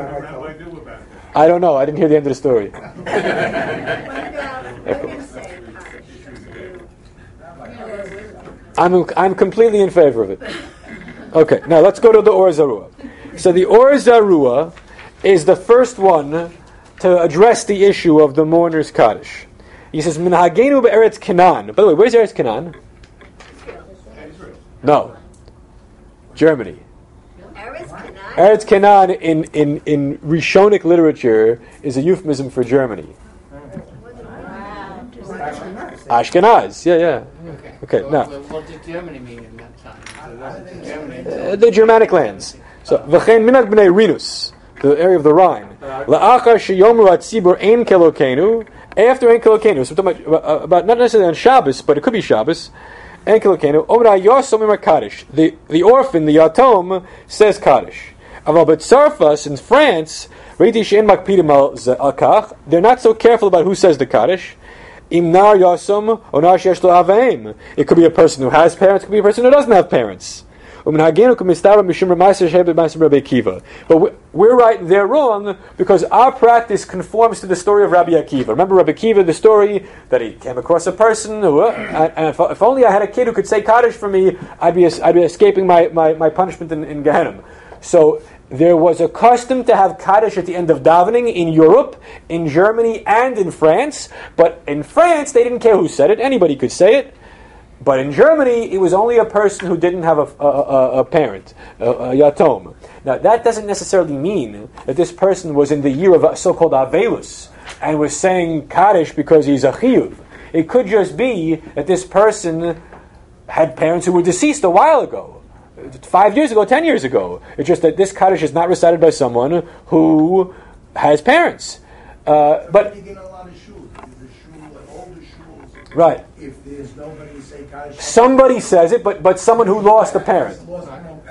I don't know. I didn't hear the end of the story. What about women saying Kaddish? I'm completely in favor of it. Okay, now let's go to the Or Zarua. So the Or Zarua is the first one to address the issue of the mourner's Kaddish. He says, Minhagenu be'eretz Canaan. By the way, where's Eretz Canaan? No. Germany. Eretz Canaan in Rishonic literature is a euphemism for Germany. Ashkenaz, yeah. Okay, now. What did Germany mean in that time? The Germanic lands. So, V'chein minag b'nei Rinus, the area of the Rhine. La'achar sheyomu atzibur ein kelokenu. After ein kelokenu, so we're talking about not necessarily on Shabbos, but it could be Shabbos. Ein kelokenu. Omra yosom imar Kaddish. The orphan, the yatom, says Kaddish. Aval b'tzarfas in France, reiti she'en makpidim al kach. They're not so careful about who says the Kaddish. Imnar yasum onar sheyesh lo aveim. It could be a person who has parents. It could be a person who doesn't have parents. But we're right and they're wrong because our practice conforms to the story of Rabbi Akiva. Remember Rabbi Akiva, the story that he came across a person who, and if only I had a kid who could say Kaddish for me, I'd be escaping my punishment in Gehenna. So there was a custom to have Kaddish at the end of davening in Europe, in Germany, and in France. But in France, they didn't care who said it. Anybody could say it. But in Germany, it was only a person who didn't have a parent, a yatom. Now, that doesn't necessarily mean that this person was in the year of so-called Avelus and was saying Kaddish because he's a chiyuv. It could just be that this person had parents who were deceased a while ago, 5 years ago, 10 years ago. It's just that this Kaddish is not recited by someone who has parents. But you get a lot of shuls. There's a shul, older shuls. Right. If there's nobody to say Kaddish, Somebody says it, but someone who lost a parent.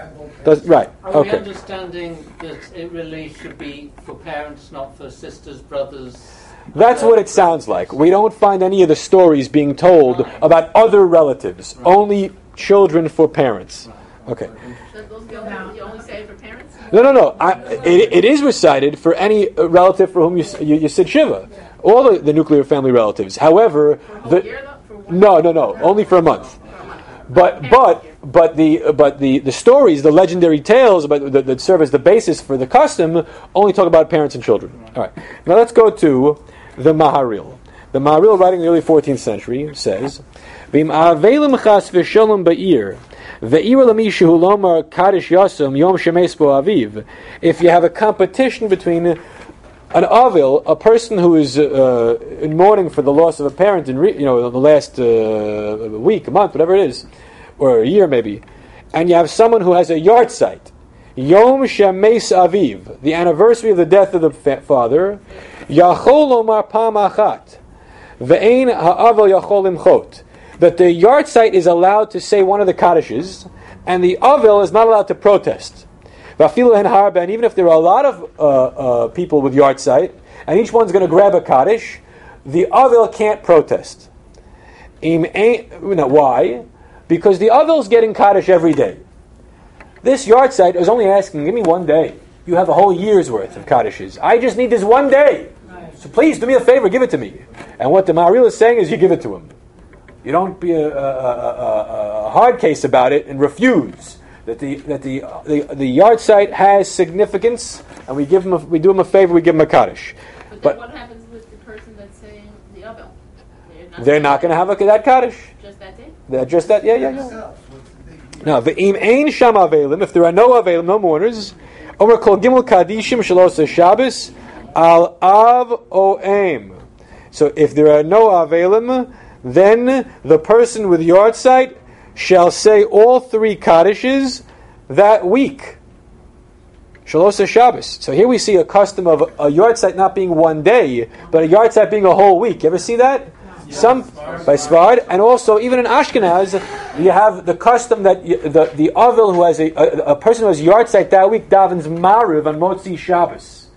Right. Are we Okay. understanding that it really should be for parents, not for sisters, brothers? That's what it sounds like. We don't find any of the stories being told about other relatives. Only children for parents. Okay. So those you only say it for parents? No. It is recited for any relative for whom you said Shiva. All the nuclear family relatives. However, For year, though? For one no, only for a month. For a month. But the stories, the legendary tales about that serve as the basis for the custom, only talk about parents and children. All right. Now let's go to the Maharil. The Maharil, writing in the early 14th century, says, "V'im avelim chas v'sholom ba'ir, ve'ir l'mishu lomar kaddish yasum yom shemes bo aviv." If you have a competition between an avil, a person who is in mourning for the loss of a parent in the last week, a month, whatever it is, or a year maybe, and you have someone who has a yahrzeit, Yom Shemes Aviv, the anniversary of the death of the father, Yachol Lomar Pam Achat, Ve'ein Ha'avel Yachol Limchot, that the yahrzeit is allowed to say one of the kaddishes, and the avil is not allowed to protest. Vafilu Hen Harba, and even if there are a lot of people with yahrzeit, and each one's going to grab a kaddish, the avil can't protest. Why? Because the avil's getting kaddish every day. This yahrzeit is only asking, give me one day. You have a whole year's worth of kaddishes. I just need this one day. So please do me a favor, give it to me. And what the Maharil is saying is you give it to him. You don't be a hard case about it and refuse. That the yahrzeit has significance, and we do him a favor, we give him a kaddish. But then what happens with the person that's saying the avel? They're not going to have that kaddish. Just that day? Just that, yeah. Now, ve'im ein sham avelim, if there are no avelim, no mourners, omer kol gimel kadishim shalos Shabbos al av o aim. So if there are no avelim, then the person with yahrzeit shall say all three kaddishes that week. Shalos Shabbos. So here we see a custom of a yahrzeit not being one day, but a yahrzeit being a whole week. You ever see that? Some by Sfard, and also even in Ashkenaz, you have the custom that the avil who has a person who has yahrzeit that week davens Mariv on Motzi Shabbos.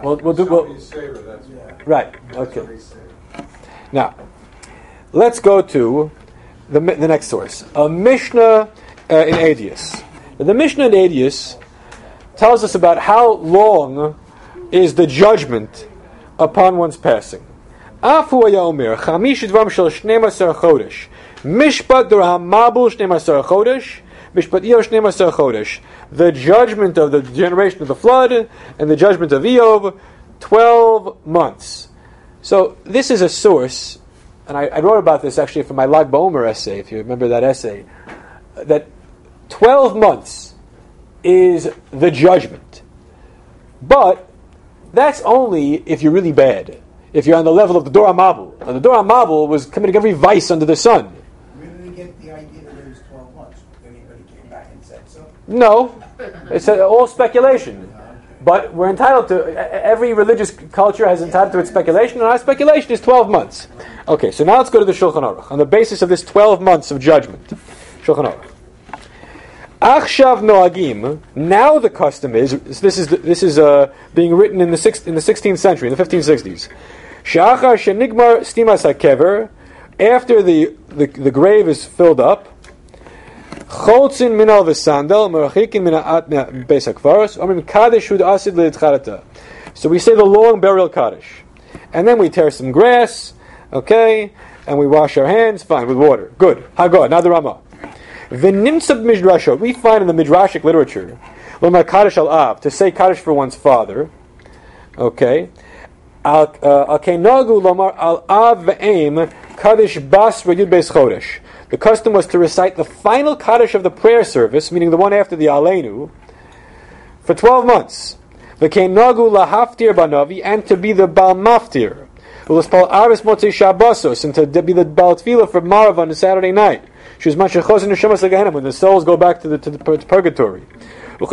Right. Okay. Now, let's go to the next source, a Mishnah in Adius. The Mishnah in Adius tells us about how long is the judgment upon one's passing. Afu Omer, Chamish Dvam Shel 12 Chodesh, Mishpat Dur HaMabul 12 Chodesh, Mishpat Iyov 12 Chodesh. The judgment of the generation of the flood and the judgment of Iyov, 12 months. So this is a source, and I wrote about this actually from my Lag BaOmer essay, if you remember that essay, that 12 months is the judgment. But that's only if you're really bad. If you're on the level of the Dor HaMabul. Now, the Dor HaMabul was committing every vice under the sun. Where did they get the idea that it was 12 months? Anybody came back and said so? No. It's all speculation. But we're entitled to, every religious culture has entitled to its speculation, and our speculation is 12 months. Okay, so now let's go to the Shulchan Aruch. On the basis of this 12 months of judgment. Shulchan Aruch. Achshav noagim. Now the custom is this is being written in the 16th century, in the 1560s. She'achar shenigmar stimas hakever. After the grave is filled up, chotzin minal v'sandal merachikin mina'at beis hakvaros omrim kaddish hud asid le'itcharata. So we say the long burial kaddish, and then we tear some grass, okay, and we wash our hands, fine, with water. Good. Hagah. Now the Ramah. V'nimtzad midrashot, we find in the midrashic literature, lomar kaddish al av, to say kaddish for one's father. Okay, al kenagu lomar al av ve'em kaddish bas yud beis chodesh. The custom was to recite the final kaddish of the prayer service, meaning the one after the Aleinu, for 12 months. V'kenagu lahaftir banavi, and to be the bal maftir. U'laspal arvis motzei shabbosos, and to be the bal tefillah for Marav on a Saturday night. She was mashachos in the when the souls go back to the purgatory. When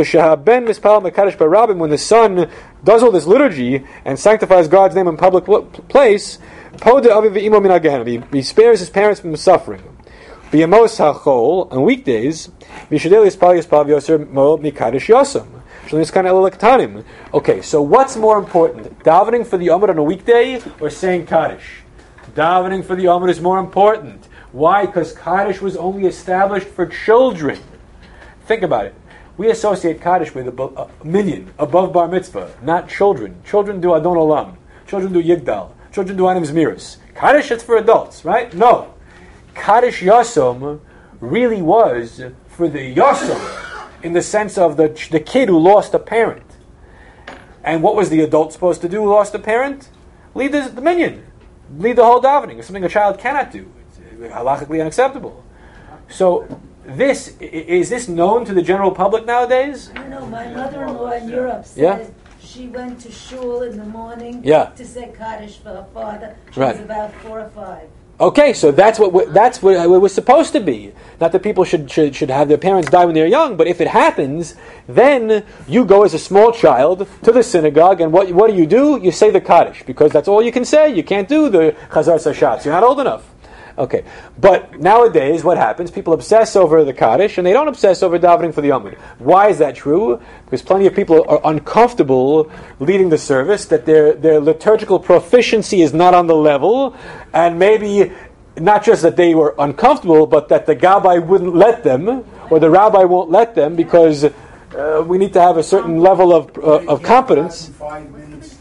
the son does all this liturgy and sanctifies God's name in public place, he spares his parents from suffering. B'yamos hachol, on weekdays, Mishadel Yispal Yispal V'yoser Mo Mikadosh Yosem. Okay, so what's more important? Davening for the Amud on a weekday or saying Kaddish? Davening for the Amud is more important. Why? Because Kaddish was only established for children. Think about it. We associate Kaddish with a minyan, above Bar Mitzvah, not children. Children do Adon Olam. Children do Yigdal. Children do Anim Zmiris. Kaddish, it's for adults, right? No. Kaddish Yosem really was for the Yosem, in the sense of the kid who lost a parent. And what was the adult supposed to do who lost a parent? Lead the minyan. Lead the whole davening. It's something a child cannot do. It's halachically unacceptable. So, is this known to the general public nowadays? No, my mother-in-law in Europe said she went to shul in the morning to say Kaddish for her father. She was about 4 or 5. Okay, so that's what it was supposed to be. Not that people should have their parents die when they're young, but if it happens, then you go as a small child to the synagogue, and what do? You say the Kaddish, because that's all you can say. You can't do the Chazar Sashatz. You're not old enough. Okay, but nowadays what happens? People obsess over the Kaddish, and they don't obsess over davening for the Amud. Why is that true? Because plenty of people are uncomfortable leading the service, that their liturgical proficiency is not on the level, and maybe not just that they were uncomfortable, but that the Gabbai wouldn't let them, or the Rabbi won't let them, because we need to have a certain level of competence. 5 minutes,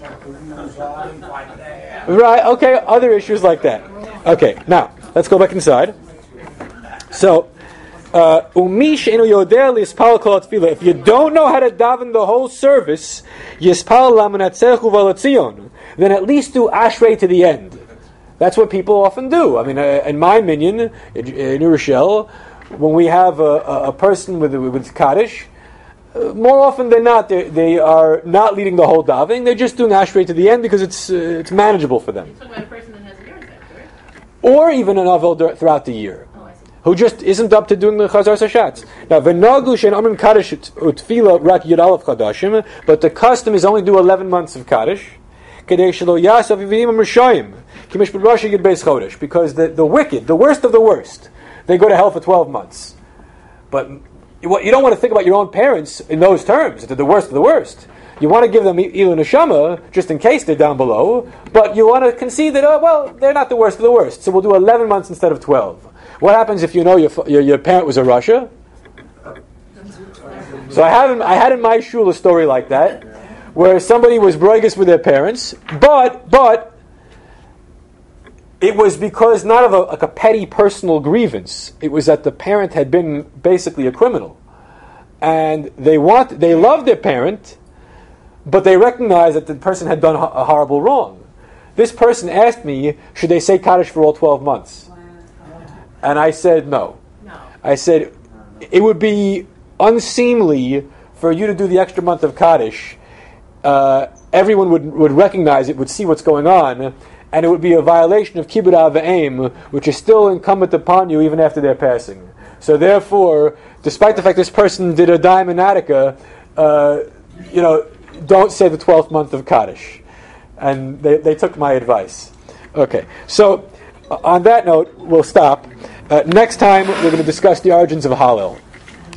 Right, okay, other issues like that. Okay, now, let's go back inside. So, if you don't know how to daven the whole service, then at least do Ashrei to the end. That's what people often do. I mean, in my minyan, in Urshel, when we have a person with Kaddish, more often than not, they are not leading the whole davening. They're just doing Ashrei to the end because it's manageable for them. You're talking about a person that has a yard right? Or even an Avel throughout the year, who just isn't up to doing the Chazar Sashatz. Now, v'nagu she'en amrim Kaddish utfila rak yud aleph Chadashim, but the custom is only do 11 months of Kaddish, kedei shelo yasav yivim amrishayim, kimish b'rashi yud beis chodesh, because the wicked, the worst of the worst, they go to hell for 12 months. But you don't want to think about your own parents in those terms, that they're the worst of the worst. You want to give them ilu neshama, just in case they're down below, but you want to concede that, they're not the worst of the worst, so we'll do 11 months instead of 12. What happens if you know your parent was a Russia? So I had in my shul a story like that, where somebody was broigus with their parents, but it was because not of a petty personal grievance. It was that the parent had been basically a criminal, and they loved their parent, but they recognized that the person had done a horrible wrong. This person asked me, should they say Kaddish for all 12 months? And I said no. I said it would be unseemly for you to do the extra month of Kaddish. Everyone would recognize it, would see what's going on, and it would be a violation of Kibbud Av V'Aim, which is still incumbent upon you even after their passing. So therefore, despite the fact this person did a dime in Attica, don't say the 12th month of Kaddish. And they took my advice. Okay, so on that note, we'll stop. Next time, we're going to discuss the origins of Hallel.